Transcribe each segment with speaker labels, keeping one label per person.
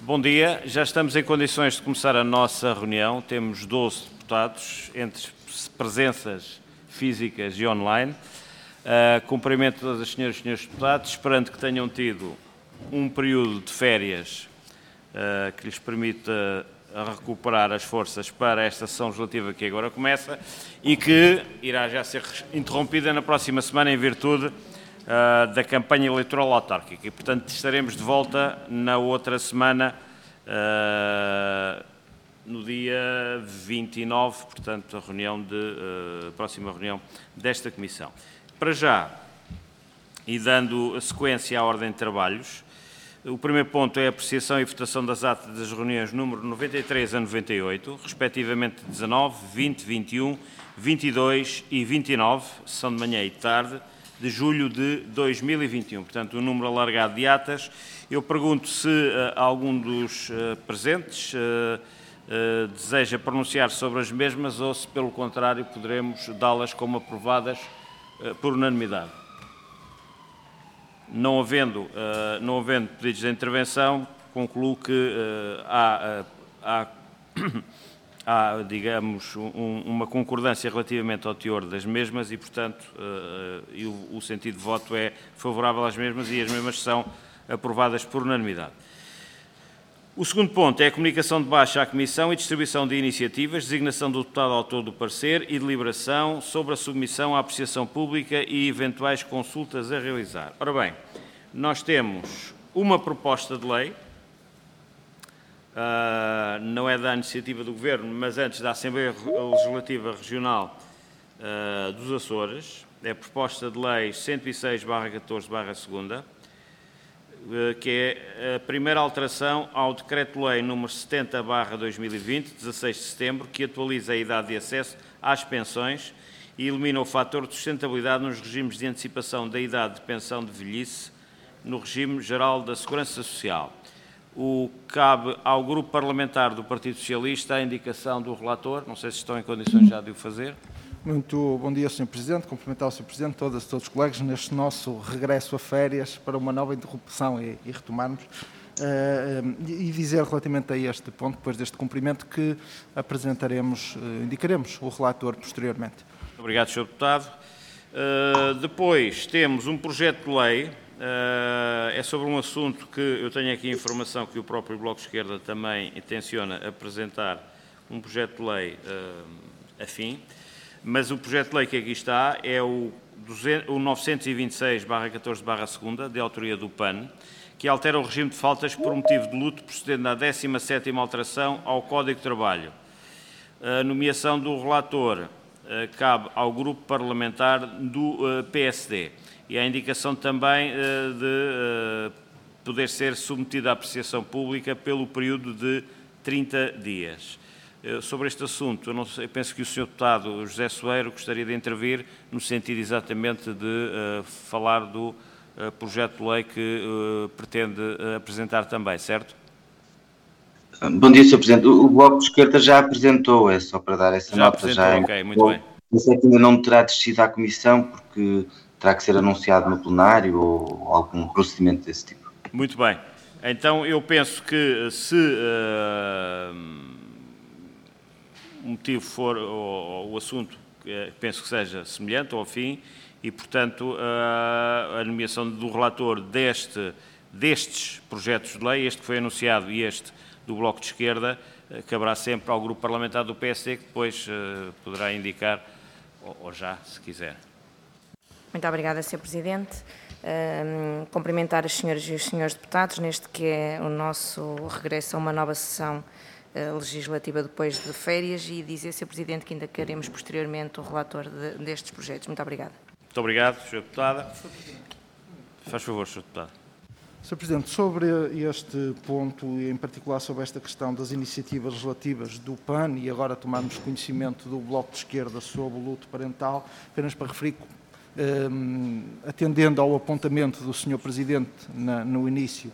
Speaker 1: Bom dia, já estamos em condições de começar a nossa reunião. Temos 12 deputados, entre presenças físicas e online. Cumprimento todas as senhoras e senhores deputados, esperando que tenham tido um período de férias que lhes permita recuperar as forças para esta sessão legislativa que agora começa e que irá já ser interrompida na próxima semana em virtude da campanha eleitoral autárquica e, portanto, estaremos de volta na outra semana, no dia 29, portanto, a próxima reunião desta Comissão. Para já, e dando sequência à ordem de trabalhos, o primeiro ponto é a apreciação e votação das atas das reuniões número 93 a 98, respectivamente 19, 20, 21, 22 e 29, sessão de manhã e de tarde, de julho de 2021. Portanto, um número alargado de atas. Eu pergunto se algum dos presentes deseja pronunciar sobre as mesmas ou se, pelo contrário, poderemos dá-las como aprovadas por unanimidade. Não havendo pedidos de intervenção, concluo que há, digamos, uma concordância relativamente ao teor das mesmas e, portanto, o sentido de voto é favorável às mesmas e as mesmas são aprovadas por unanimidade. O segundo ponto é a comunicação de baixa à Comissão e distribuição de iniciativas, designação do deputado autor do parecer e deliberação sobre a submissão à apreciação pública e eventuais consultas a realizar. Ora bem, nós temos uma proposta de lei, não é da iniciativa do Governo, mas antes da Assembleia Legislativa Regional dos Açores, é a proposta de lei 106/14/2, que é a primeira alteração ao Decreto-Lei nº 70/2020, 16 de setembro, que atualiza a idade de acesso às pensões e elimina o fator de sustentabilidade nos regimes de antecipação da idade de pensão de velhice no regime geral da Segurança Social. Cabe ao Grupo Parlamentar do Partido Socialista a indicação do relator. Não sei se estão em condições já de o fazer.
Speaker 2: Muito bom dia, Sr. Presidente. Cumprimentar o Sr. Presidente, todos os colegas, neste nosso regresso a férias para uma nova interrupção e retomarmos. E dizer relativamente a este ponto, depois deste cumprimento, que indicaremos o relator posteriormente.
Speaker 1: Obrigado, Sr. Deputado. Depois temos um projeto de lei, é sobre um assunto que eu tenho aqui informação que o próprio Bloco de Esquerda também intenciona apresentar um projeto de lei afim, mas o projeto de lei que aqui está é o 926/14/2, de autoria do PAN, que altera o regime de faltas por motivo de luto, procedendo à 17ª alteração ao Código de Trabalho. A nomeação do relator cabe ao Grupo Parlamentar do PSD e a indicação também de poder ser submetida à apreciação pública pelo período de 30 dias. Sobre este assunto, eu penso que o Sr. Deputado José Soeiro gostaria de intervir no sentido exatamente de falar do projeto de lei que pretende apresentar também, certo?
Speaker 3: Bom dia, Sr. Presidente. O Bloco de Esquerda já apresentou, é só para dar essa nota.
Speaker 1: Ok, muito bem.
Speaker 3: Eu sei que ainda não terá descido à Comissão, porque terá que ser anunciado no plenário ou algum procedimento desse tipo.
Speaker 1: Muito bem. Então, eu penso que se o motivo for o assunto, penso que seja semelhante ou afim, e, portanto, a nomeação do relator destes projetos de lei, este que foi anunciado e este do Bloco de Esquerda, caberá sempre ao Grupo Parlamentar do PSD, que depois poderá indicar, ou já, se quiser.
Speaker 4: Muito obrigada, Sr. Presidente. Cumprimentar as senhoras e os senhores deputados neste que é o nosso regresso a uma nova sessão legislativa depois de férias e dizer, Sr. Presidente, que ainda queremos posteriormente o relator destes projetos. Muito obrigada.
Speaker 1: Muito obrigado, Sr. Deputada. Faz favor, Sr. Deputado.
Speaker 2: Sr. Presidente, sobre este ponto e em particular sobre esta questão das iniciativas legislativas do PAN e agora tomarmos conhecimento do Bloco de Esquerda sobre o luto parental, apenas para referir, atendendo ao apontamento do Sr. Presidente no início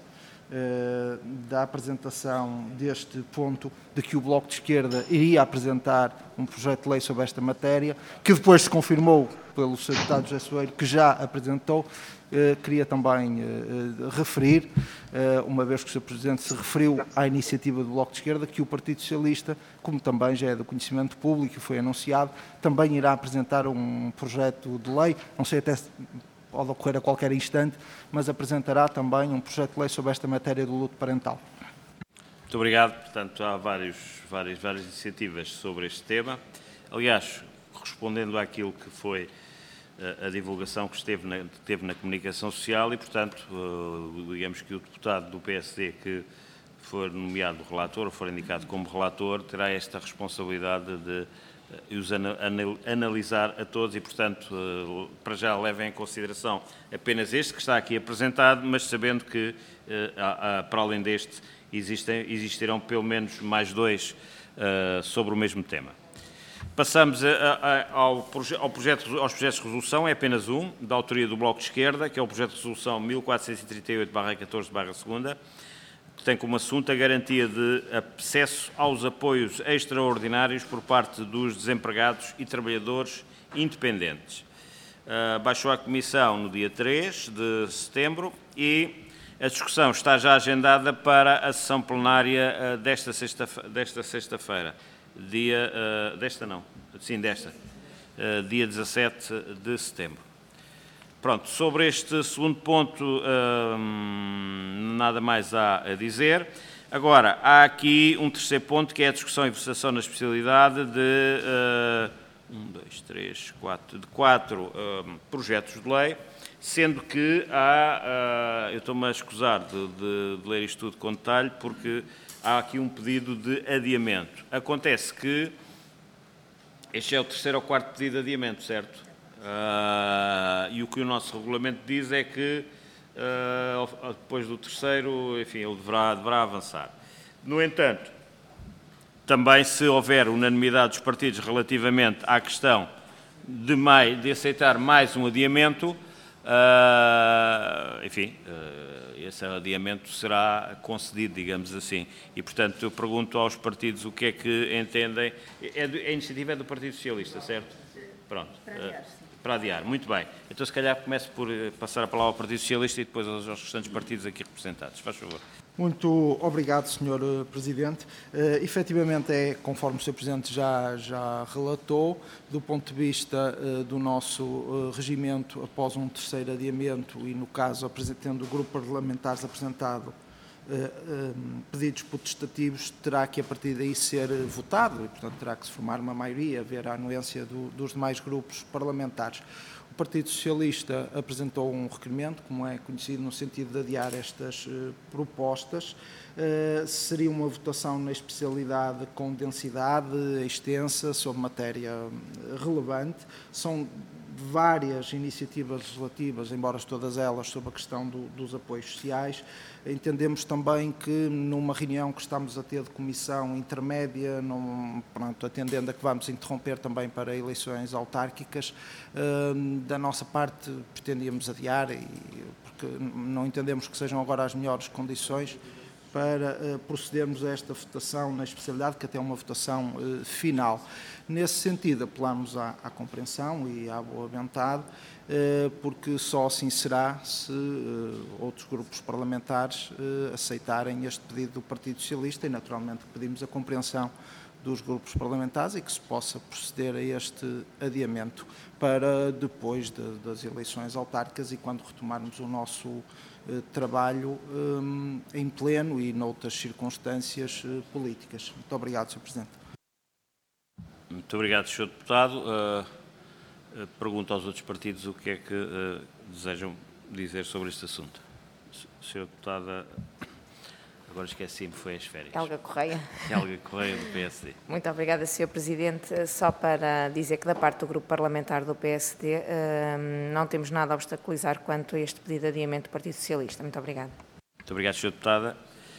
Speaker 2: da apresentação deste ponto, de que o Bloco de Esquerda iria apresentar um projeto de lei sobre esta matéria, que depois se confirmou pelo Sr. Deputado José Soeiro, que já apresentou. Queria também referir, uma vez que o Sr. Presidente se referiu à iniciativa do Bloco de Esquerda, que o Partido Socialista, como também já é do conhecimento público e foi anunciado, também irá apresentar um projeto de lei, não sei até se pode ocorrer a qualquer instante, mas apresentará também um projeto de lei sobre esta matéria do luto parental.
Speaker 1: Muito obrigado. Portanto, há várias iniciativas sobre este tema. Aliás, respondendo àquilo que foi a divulgação que teve na comunicação social e, portanto, digamos que o deputado do PSD que for nomeado relator ou for indicado como relator terá esta responsabilidade de os analisar a todos e, portanto, para já levem em consideração apenas este que está aqui apresentado, mas sabendo que, para além deste, existirão pelo menos mais 2 sobre o mesmo tema. Passamos aos projetos de resolução, é apenas um, da autoria do Bloco de Esquerda, que é o projeto de resolução 1438/14/2, que tem como assunto a garantia de acesso aos apoios extraordinários por parte dos desempregados e trabalhadores independentes. Baixou à Comissão no dia 3 de setembro e a discussão está já agendada para a sessão plenária desta sexta-feira. Dia 17 de setembro. Pronto, sobre este segundo ponto, nada mais há a dizer. Agora, há aqui um terceiro ponto, que é a discussão e votação na especialidade de 4 projetos de lei, sendo que há, eu estou-me a escusar de ler isto tudo com detalhe, porque há aqui um pedido de adiamento. Acontece que este é o terceiro ou quarto pedido de adiamento, certo? E o que o nosso regulamento diz é que, depois do terceiro, enfim, ele deverá avançar. No entanto, também se houver unanimidade dos partidos relativamente à questão de aceitar mais um adiamento, enfim, esse adiamento será concedido, digamos assim. E, portanto, eu pergunto aos partidos o que é que entendem. A iniciativa é do Partido Socialista, certo? Pronto. Para adiar, muito bem. Então, se calhar, começo por passar a palavra ao Partido Socialista e depois aos restantes partidos aqui representados. Faz favor.
Speaker 2: Muito obrigado, Sr. Presidente. Efetivamente, conforme o Sr. Presidente já relatou, do ponto de vista do nosso regimento, após um terceiro adiamento e, no caso, tendo o grupo parlamentares apresentado pedidos potestativos, terá que, a partir daí, ser votado e, portanto, terá que se formar uma maioria, haver a anuência dos demais grupos parlamentares. O Partido Socialista apresentou um requerimento, como é conhecido, no sentido de adiar estas propostas. Seria uma votação na especialidade com densidade extensa, sobre matéria relevante. São várias iniciativas legislativas, embora todas elas sobre a questão dos apoios sociais. Entendemos também que, numa reunião que estamos a ter de comissão intermédia, atendendo a que vamos interromper também para eleições autárquicas, da nossa parte pretendíamos adiar, porque não entendemos que sejam agora as melhores condições para procedermos a esta votação na especialidade, que até é uma votação final. Nesse sentido, apelamos à compreensão e à boa vontade, porque só assim será se outros grupos parlamentares aceitarem este pedido do Partido Socialista e, naturalmente, pedimos a compreensão dos grupos parlamentares e que se possa proceder a este adiamento para depois das eleições autárquicas e quando retomarmos o nosso trabalho em pleno e noutras circunstâncias políticas. Muito obrigado, Sr. Presidente.
Speaker 1: Muito obrigado, Sr. Deputado. Pergunto aos outros partidos o que é que desejam dizer sobre este assunto. Sra. Deputada, agora esqueci-me, foi as férias.
Speaker 4: Helga Correia.
Speaker 1: Helga Correia, do PSD.
Speaker 4: Muito obrigada, Sr. Presidente. Só para dizer que, da parte do grupo parlamentar do PSD, não temos nada a obstaculizar quanto a este pedido de adiamento do Partido Socialista. Muito obrigada.
Speaker 1: Muito obrigado, Sra. Deputada.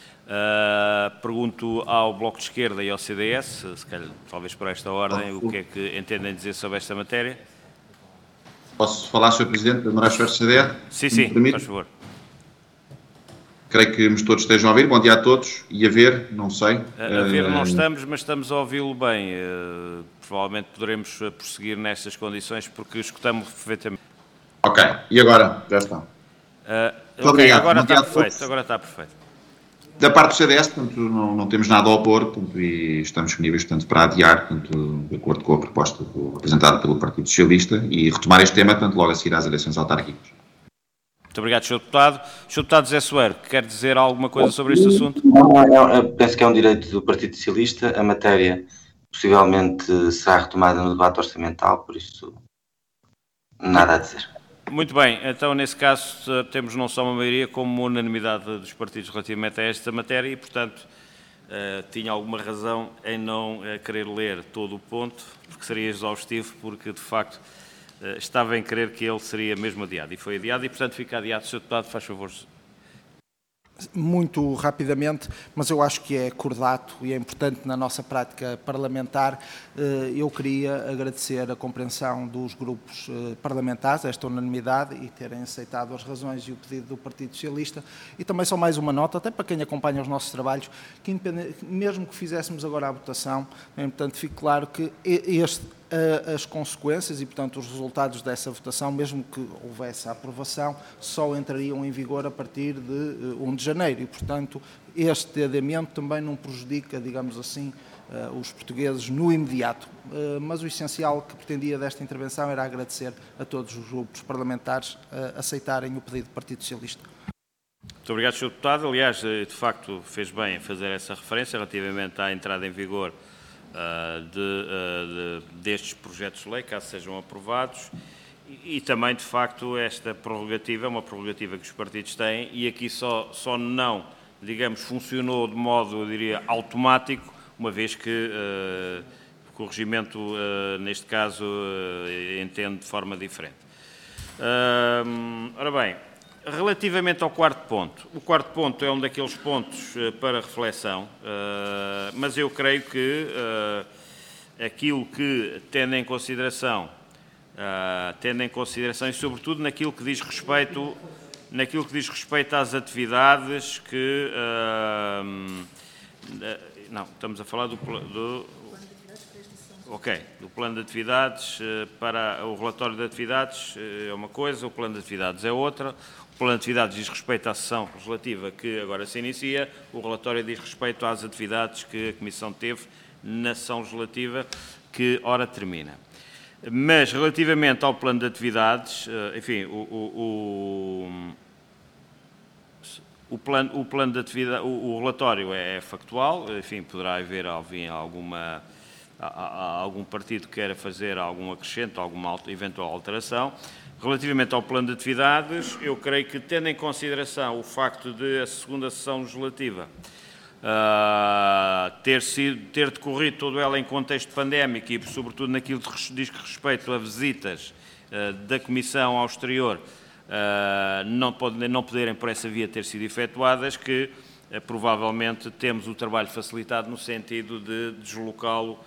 Speaker 1: Pergunto ao Bloco de Esquerda e ao CDS, se calhar, talvez por esta ordem, o que é que entendem dizer sobre esta matéria?
Speaker 5: Posso falar, Sr. Presidente, da Moraes Ferreira CDE?
Speaker 1: Sim, faz favor.
Speaker 5: Creio que todos estejam a ouvir. Bom dia a todos. E a ver, não sei.
Speaker 1: A ver não estamos, mas estamos a ouvi-lo bem. Provavelmente poderemos prosseguir nestas condições, porque escutamos perfeitamente.
Speaker 5: Ok. E agora? Já está. Muito obrigado.
Speaker 1: Agora está perfeito. Agora está perfeito.
Speaker 5: Da parte do CDS, portanto, não temos nada a opor, portanto, e estamos disponíveis, portanto, para adiar, portanto, de acordo com a proposta apresentada pelo Partido Socialista, e retomar este tema, portanto, logo a seguir às eleições autárquicas.
Speaker 1: Muito obrigado, Sr. Deputado. Sr. Deputado José Soeiro, quer dizer alguma coisa sobre este assunto?
Speaker 3: Penso que é um direito do Partido Socialista. A matéria possivelmente será retomada no debate orçamental, por isso nada a dizer.
Speaker 1: Muito bem, então nesse caso temos não só uma maioria como uma unanimidade dos partidos relativamente a esta matéria e, portanto, tinha alguma razão em não querer ler todo o ponto, porque seria exaustivo, porque de facto estava em crer que ele seria mesmo adiado e foi adiado e, portanto, fica adiado. Sr. Deputado, faz favor.
Speaker 2: Muito rapidamente, mas eu acho que é cordato e é importante na nossa prática parlamentar. Eu queria agradecer a compreensão dos grupos parlamentares, esta unanimidade, e terem aceitado as razões e o pedido do Partido Socialista. E também só mais uma nota, até para quem acompanha os nossos trabalhos, que mesmo que fizéssemos agora a votação, é importante fique claro que as consequências e, portanto, os resultados dessa votação, mesmo que houvesse a aprovação, só entrariam em vigor a partir de 1 de janeiro e, portanto, este adiamento também não prejudica, digamos assim, os portugueses no imediato. Mas o essencial que pretendia desta intervenção era agradecer a todos os grupos parlamentares aceitarem o pedido do Partido Socialista.
Speaker 1: Muito obrigado, Sr. Deputado. Aliás, de facto, fez bem em fazer essa referência relativamente à entrada em vigor destes projetos de lei, caso sejam aprovados, e também, de facto, esta prerrogativa é uma prerrogativa que os partidos têm e aqui só não, digamos, funcionou de modo, eu diria, automático, uma vez que o regimento, neste caso, entende de forma diferente. Ora bem, relativamente ao quarto ponto, o quarto ponto é um daqueles pontos para reflexão, mas eu creio que aquilo que, tendo em consideração e sobretudo naquilo que diz respeito às atividades que... não, estamos a falar do plano de atividades. Para o relatório de atividades é uma coisa, o plano de atividades é outra. O plano de atividades diz respeito à sessão legislativa que agora se inicia, o relatório diz respeito às atividades que a Comissão teve na sessão legislativa que ora termina. Mas, relativamente ao plano de atividades, enfim, o plano de atividade, o relatório é factual, enfim, poderá haver algum partido que queira fazer algum acrescento, alguma eventual alteração. Relativamente ao plano de atividades, eu creio que, tendo em consideração o facto de a segunda sessão legislativa ter decorrido toda ela em contexto pandémico e, sobretudo, naquilo que diz respeito a visitas da Comissão ao exterior, não poderem por essa via ter sido efetuadas, que provavelmente temos o trabalho facilitado no sentido de deslocá-lo,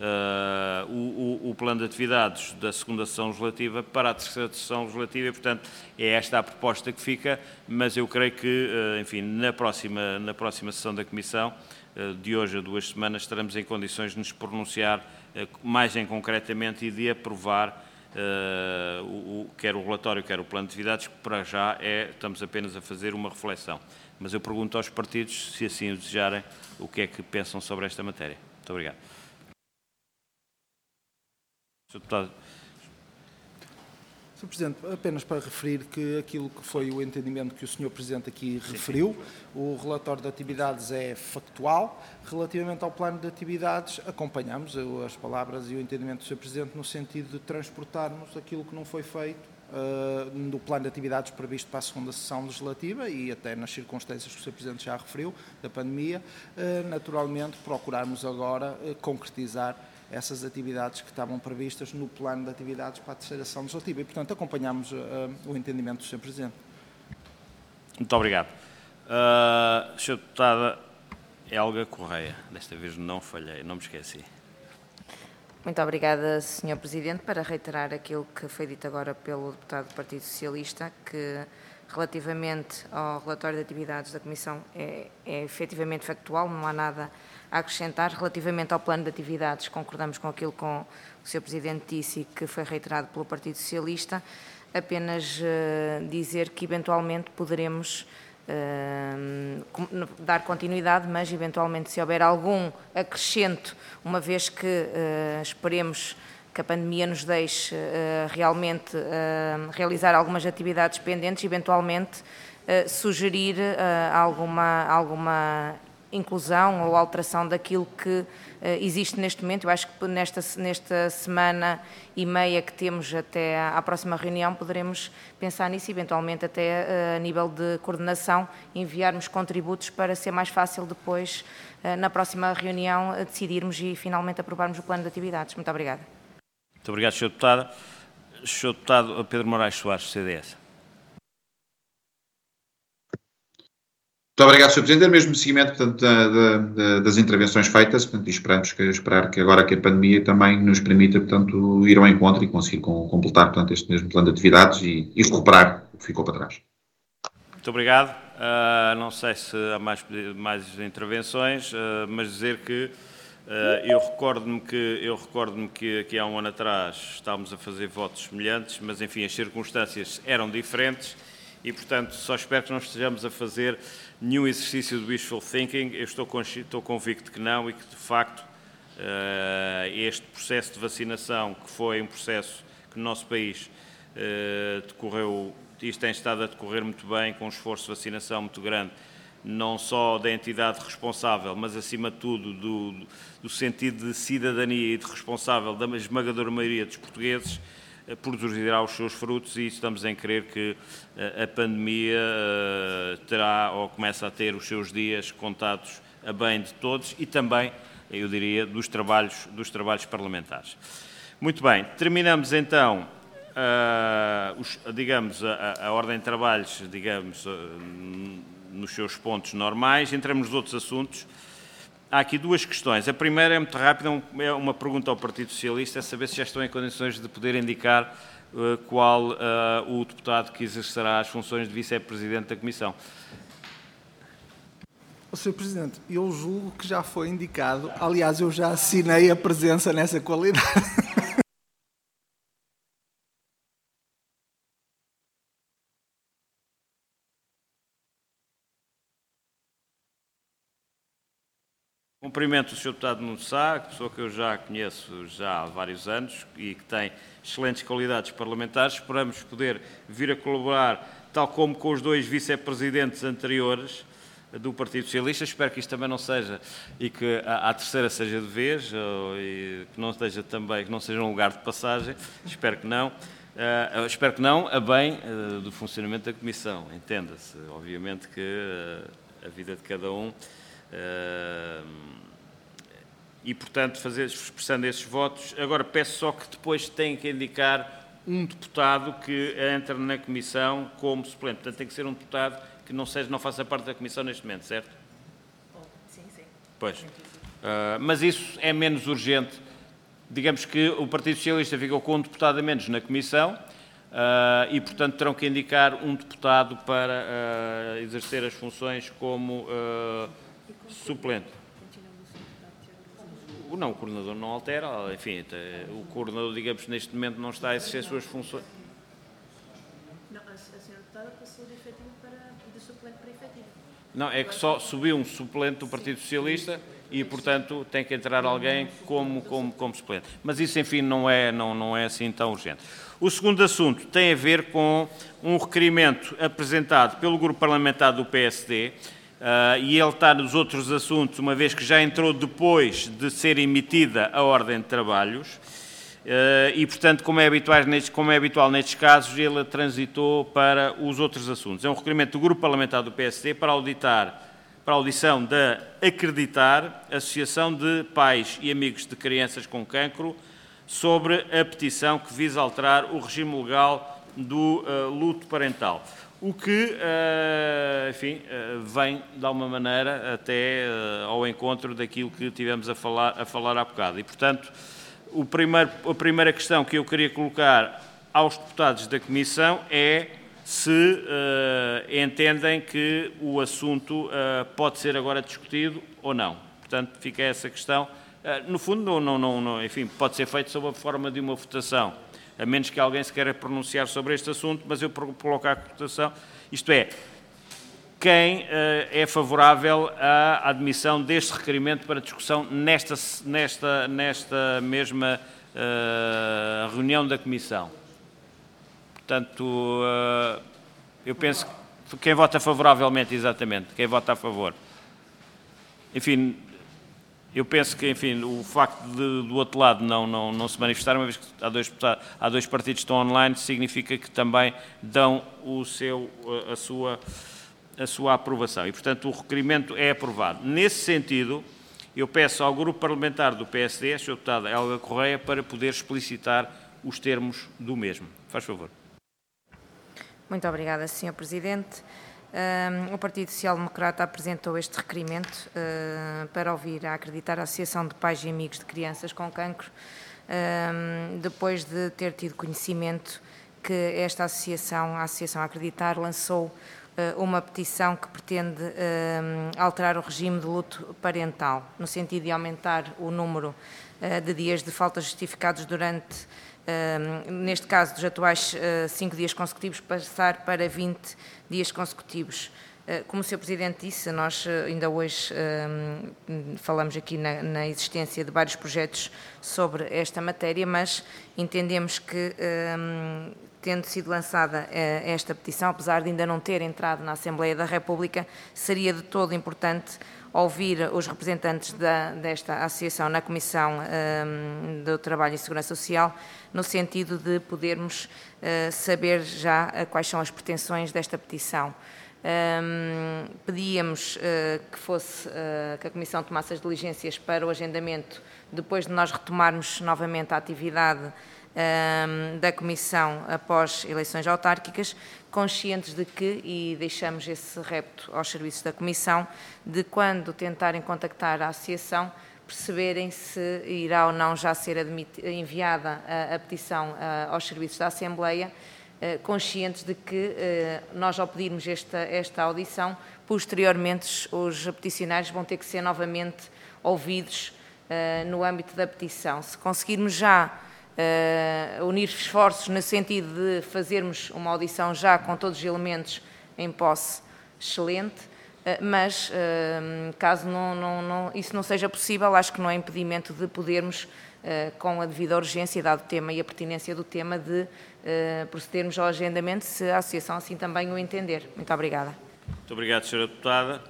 Speaker 1: o plano de atividades da segunda sessão legislativa para a terceira sessão legislativa e, portanto, é esta a proposta que fica, mas eu creio que, enfim, na próxima sessão da Comissão, de hoje a 2 semanas, estaremos em condições de nos pronunciar mais em concretamente e de aprovar quer o relatório, quer o plano de atividades, que para já estamos apenas a fazer uma reflexão. Mas eu pergunto aos partidos, se assim o desejarem, o que é que pensam sobre esta matéria. Muito obrigado. Sr. Deputado.
Speaker 2: Sr. Presidente, apenas para referir que aquilo que foi o entendimento que o Sr. Presidente aqui referiu, o relatório de atividades é factual. Relativamente ao plano de atividades, acompanhamos as palavras e o entendimento do Sr. Presidente no sentido de transportarmos aquilo que não foi feito no plano de atividades previsto para a segunda sessão legislativa e até nas circunstâncias que o Sr. Presidente já referiu, da pandemia, naturalmente procurarmos agora concretizar essas atividades que estavam previstas no plano de atividades para a terceira sessão legislativa e, portanto, acompanhamos o entendimento do Sr. Presidente.
Speaker 1: Muito obrigado. Sr. Deputada Helga Correia, desta vez não falhei, não me esqueci.
Speaker 4: Muito obrigada, Sr. Presidente, para reiterar aquilo que foi dito agora pelo deputado do Partido Socialista, que relativamente ao relatório de atividades da Comissão é efetivamente factual, não há nada a acrescentar. Relativamente ao plano de atividades, concordamos com aquilo que o Sr. Presidente disse e que foi reiterado pelo Partido Socialista, apenas dizer que eventualmente poderemos dar continuidade, mas eventualmente se houver algum acrescento, uma vez que esperemos que a pandemia nos deixe realmente realizar algumas atividades pendentes, eventualmente sugerir alguma inclusão ou alteração daquilo que existe neste momento. Eu acho que nesta semana e meia que temos até à próxima reunião poderemos pensar nisso, eventualmente até a nível de coordenação, enviarmos contributos para ser mais fácil depois, na próxima reunião, decidirmos e finalmente aprovarmos o plano de atividades. Muito obrigada.
Speaker 1: Muito obrigado, Sr. Deputado. Sr. Deputado Pedro Moraes Soares, CDS.
Speaker 5: Muito obrigado, Sr. Presidente. É o mesmo seguimento, portanto, das intervenções feitas, portanto, e esperar que agora que a pandemia também nos permita, portanto, ir ao encontro e conseguir completar, portanto, este mesmo plano de atividades e recuperar o que ficou para trás.
Speaker 1: Muito obrigado. Não sei se há mais intervenções, mas dizer que eu recordo-me que aqui há um ano atrás estávamos a fazer votos semelhantes, mas, enfim, as circunstâncias eram diferentes e, portanto, só espero que não estejamos a fazer nenhum exercício de wishful thinking. Eu estou convicto que não e que, de facto, este processo de vacinação, que foi um processo que no nosso país decorreu, isto tem estado a decorrer muito bem, com um esforço de vacinação muito grande, não só da entidade responsável, mas, acima de tudo, do sentido de cidadania e de responsável da esmagadora maioria dos portugueses, produzirá os seus frutos e estamos em crer que a pandemia terá ou começa a ter os seus dias contados a bem de todos e também, eu diria, dos trabalhos parlamentares. Muito bem, terminamos então, a ordem de trabalhos, digamos, nos seus pontos normais. Entramos nos outros assuntos. Há aqui duas questões. A primeira é muito rápida, é uma pergunta ao Partido Socialista, é saber se já estão em condições de poder indicar qual o deputado que exercerá as funções de vice-presidente da Comissão.
Speaker 2: Sr. Presidente, eu julgo que já foi indicado. Aliás, eu já assinei a presença nessa qualidade.
Speaker 1: Cumprimento o Sr. Deputado Nuno Sá, pessoa que eu já conheço já há vários anos e que tem excelentes qualidades parlamentares. Esperamos poder vir a colaborar, tal como com os dois vice-presidentes anteriores do Partido Socialista. Espero que isto também não seja, e que a terceira seja de vez, e que não esteja também, que não seja um lugar de passagem. Espero que não. Espero que não, a bem do funcionamento da Comissão. Entenda-se, obviamente, que a vida de cada um... e, portanto, expressando esses votos. Agora, peço só que depois tenha que indicar um deputado que entra na Comissão como suplente. Portanto, tem que ser um deputado que não faça parte da Comissão neste momento, certo?
Speaker 4: Sim, sim.
Speaker 1: Pois. Mas isso é menos urgente. Digamos que o Partido Socialista ficou com um deputado a menos na Comissão e, portanto, terão que indicar um deputado para exercer as funções como suplente. Não, o coordenador não altera, enfim, o coordenador, digamos, neste momento não está a exercer as suas funções.
Speaker 4: Não, a senhora deputada passou de efetivo de suplente para efetivo.
Speaker 1: Não, é que só subiu um suplente do Partido Socialista e, portanto, tem que entrar alguém como suplente. Mas isso, enfim, não é assim tão urgente. O segundo assunto tem a ver com um requerimento apresentado pelo Grupo Parlamentar do PSD, e ele está nos outros assuntos, uma vez que já entrou depois de ser emitida a ordem de trabalhos, e, portanto, como é habitual nestes casos, ele transitou para os outros assuntos. É um requerimento do Grupo Parlamentar do PSD para a audição da Acreditar, Associação de Pais e Amigos de Crianças com Cancro, sobre a petição que visa alterar o regime legal do luto parental. O que, enfim, vem, de alguma maneira, até ao encontro daquilo que tivemos a falar há bocado. E, portanto, a primeira questão que eu queria colocar aos deputados da Comissão é se entendem que o assunto pode ser agora discutido ou não. Portanto, fica essa questão. No fundo, enfim, pode ser feito sob a forma de uma votação, a menos que alguém se queira pronunciar sobre este assunto, mas eu coloco à votação, isto é, quem é favorável à admissão deste requerimento para discussão nesta mesma reunião da Comissão. Portanto, eu penso que quem vota favoravelmente, exatamente, quem vota a favor. Enfim, eu penso que, enfim, o facto de, do outro lado não se manifestar, uma vez que há dois partidos que estão online, significa que também dão a sua aprovação. E, portanto, o requerimento é aprovado. Nesse sentido, eu peço ao Grupo Parlamentar do PSD, a Sra. Deputada Helga Correia, para poder explicitar os termos do mesmo. Faz favor.
Speaker 4: Muito obrigada, Sr. Presidente. O Partido Social Democrata apresentou este requerimento para ouvir a acreditar a Associação de Pais e Amigos de Crianças com Cancro, depois de ter tido conhecimento que esta associação, a Associação Acreditar, lançou uma petição que pretende alterar o regime de luto parental, no sentido de aumentar o número de dias de falta justificados durante, neste caso, dos atuais 5 dias consecutivos, passar para 20 dias consecutivos. Como o Sr. Presidente disse, nós ainda hoje falamos aqui na existência de vários projetos sobre esta matéria, mas entendemos que, tendo sido lançada esta petição, apesar de ainda não ter entrado na Assembleia da República, seria de todo importante ouvir os representantes desta associação na Comissão do Trabalho e Segurança Social, no sentido de podermos saber já quais são as pretensões desta petição. Pedíamos que a Comissão tomasse as diligências para o agendamento, depois de nós retomarmos novamente a atividade da Comissão após eleições autárquicas, conscientes de que, e deixamos esse repto aos serviços da Comissão, de quando tentarem contactar a Associação, perceberem se irá ou não já ser enviada a petição aos serviços da Assembleia, conscientes de que nós, ao pedirmos esta audição, posteriormente os peticionários vão ter que ser novamente ouvidos no âmbito da petição. Se conseguirmos já unir esforços no sentido de fazermos uma audição já com todos os elementos em posse, excelente, mas caso isso não seja possível, acho que não há impedimento de podermos, com a devida urgência, dado o tema e a pertinência do tema, de procedermos ao agendamento, se a Associação assim também o entender. Muito obrigada.
Speaker 1: Muito obrigado, Sra. Deputada.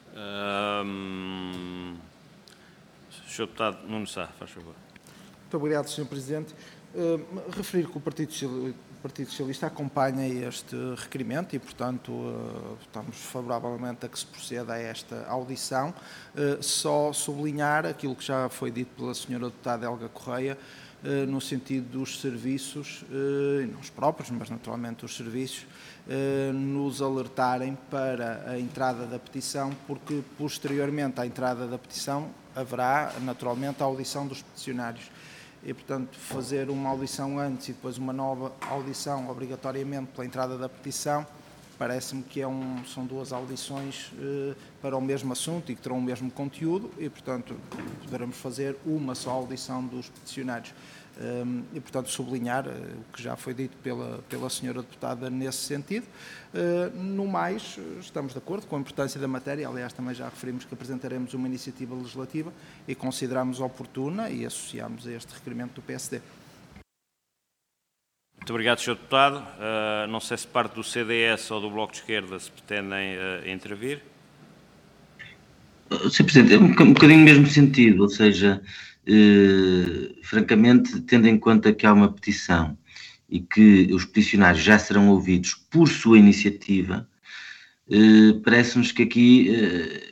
Speaker 1: Sr. Deputado Nuno Sá, faz favor.
Speaker 2: Muito obrigado, Sr. Presidente. Referir que o Partido Socialista acompanha este requerimento e, portanto, estamos favoravelmente a que se proceda a esta audição. Só sublinhar aquilo que já foi dito pela Sra. Deputada Helga Correia, no sentido dos serviços, e não os próprios, mas naturalmente os serviços, nos alertarem para a entrada da petição, porque posteriormente à entrada da petição haverá naturalmente a audição dos peticionários. E, portanto, fazer uma audição antes e depois uma nova audição, obrigatoriamente, pela entrada da petição, parece-me que são duas audições para o mesmo assunto e que terão o mesmo conteúdo e, portanto, poderemos fazer uma só audição dos peticionários. E, portanto, sublinhar o que já foi dito pela senhora deputada nesse sentido. No mais, estamos de acordo com a importância da matéria, aliás, também já referimos que apresentaremos uma iniciativa legislativa e consideramos oportuna e associamos a este requerimento do PSD.
Speaker 1: Muito obrigado, Sr. Deputado. Não sei se parte do CDS ou do Bloco de Esquerda se pretendem intervir.
Speaker 3: Sr. Presidente, é um bocadinho no mesmo sentido, ou seja, francamente, tendo em conta que há uma petição e que os peticionários já serão ouvidos por sua iniciativa, parece-nos que aqui,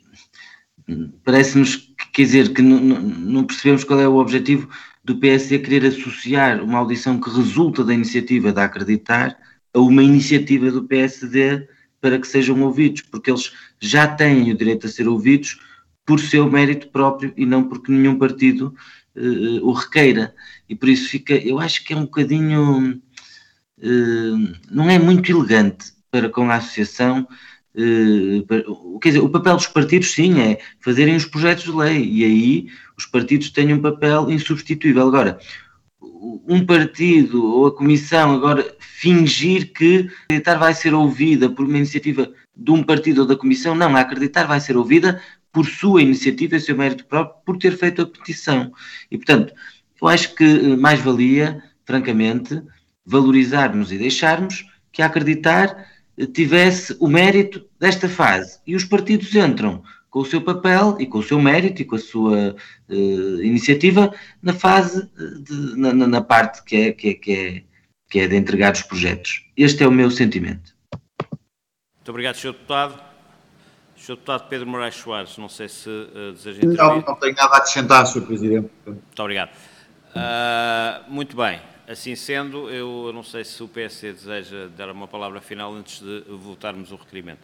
Speaker 3: quer dizer, que não percebemos qual é o objetivo do PSD querer associar uma audição que resulta da iniciativa da Acreditar a uma iniciativa do PSD para que sejam ouvidos, porque eles já têm o direito a ser ouvidos por seu mérito próprio e não porque nenhum partido o requeira. E por isso eu acho que é um bocadinho não é muito elegante para com a associação. Quer dizer, o papel dos partidos, sim, é fazerem os projetos de lei, e aí os partidos têm um papel insubstituível. Agora, um partido ou a comissão agora fingir que acreditar vai ser ouvida por uma iniciativa de um partido ou da comissão, não, a acreditar vai ser ouvida por sua iniciativa e seu mérito próprio, por ter feito a petição. E, portanto, eu acho que mais valia, francamente, valorizarmos e deixarmos que a acreditar tivesse o mérito desta fase. E os partidos entram com o seu papel e com o seu mérito e com a sua iniciativa na fase, na parte que é de entregar os projetos. Este é o meu sentimento.
Speaker 1: Muito obrigado, Sr. Deputado. Sr. Deputado Pedro Moraes Soares, não sei se deseja intervir.
Speaker 5: Não tenho nada a acrescentar, Sr. Presidente.
Speaker 1: Muito obrigado. Muito bem. Assim sendo, eu não sei se o PSD deseja dar uma palavra final antes de votarmos o requerimento.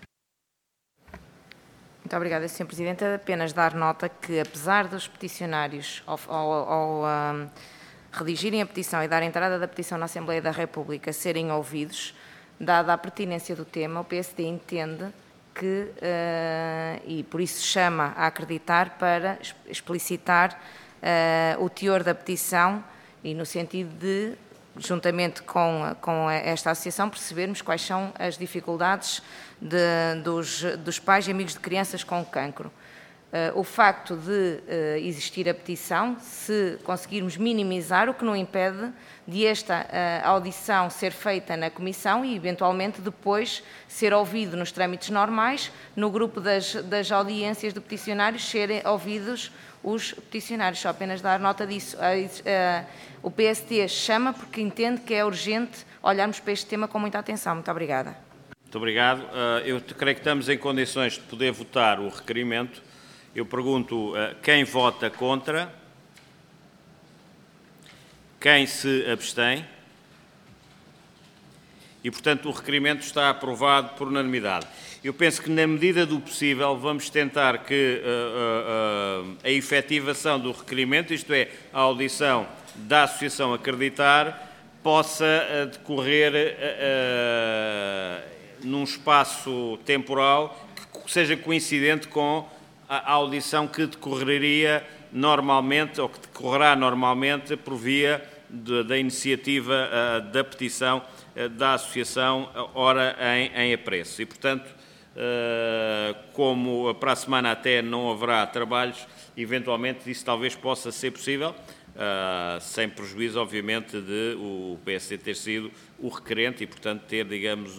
Speaker 4: Muito obrigada, Sr. Presidente. Apenas dar nota que, apesar dos peticionários, ao redigirem a petição e dar entrada da petição na Assembleia da República, serem ouvidos, dada a pertinência do tema, o PSD entende que, e por isso chama a acreditar para explicitar o teor da petição e no sentido de, juntamente com esta associação, percebermos quais são as dificuldades dos pais e amigos de crianças com cancro. O facto de existir a petição, se conseguirmos minimizar, o que não impede de esta audição ser feita na Comissão e, eventualmente, depois ser ouvido nos trâmites normais, no grupo das audiências de peticionários, serem ouvidos os peticionários. Só apenas dar nota disso. O PST chama porque entende que é urgente olharmos para este tema com muita atenção. Muito obrigada.
Speaker 1: Muito obrigado. Eu creio que estamos em condições de poder votar o requerimento. Eu pergunto quem vota contra, quem se abstém e, portanto, o requerimento está aprovado por unanimidade. Eu penso que, na medida do possível, vamos tentar que a efetivação do requerimento, isto é, a audição da Associação Acreditar, possa decorrer num espaço temporal que seja coincidente com a audição que decorreria normalmente, ou que decorrerá normalmente, por via da iniciativa da petição da Associação, ora em apreço. E, portanto, como para a semana até não haverá trabalhos, eventualmente isso talvez possa ser possível, sem prejuízo, obviamente, de o PSD ter sido o requerente e, portanto, ter, digamos,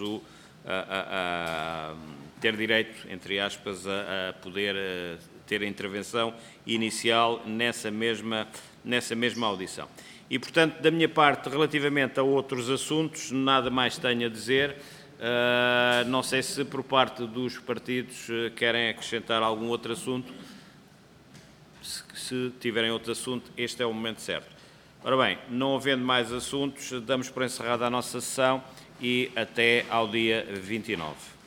Speaker 1: ter direito, entre aspas, a poder ter a intervenção inicial nessa mesma audição. E, portanto, da minha parte, relativamente a outros assuntos, nada mais tenho a dizer. Não sei se por parte dos partidos querem acrescentar algum outro assunto. Se tiverem outro assunto, este é o momento certo. Ora bem, não havendo mais assuntos, damos por encerrada a nossa sessão e até ao dia 29.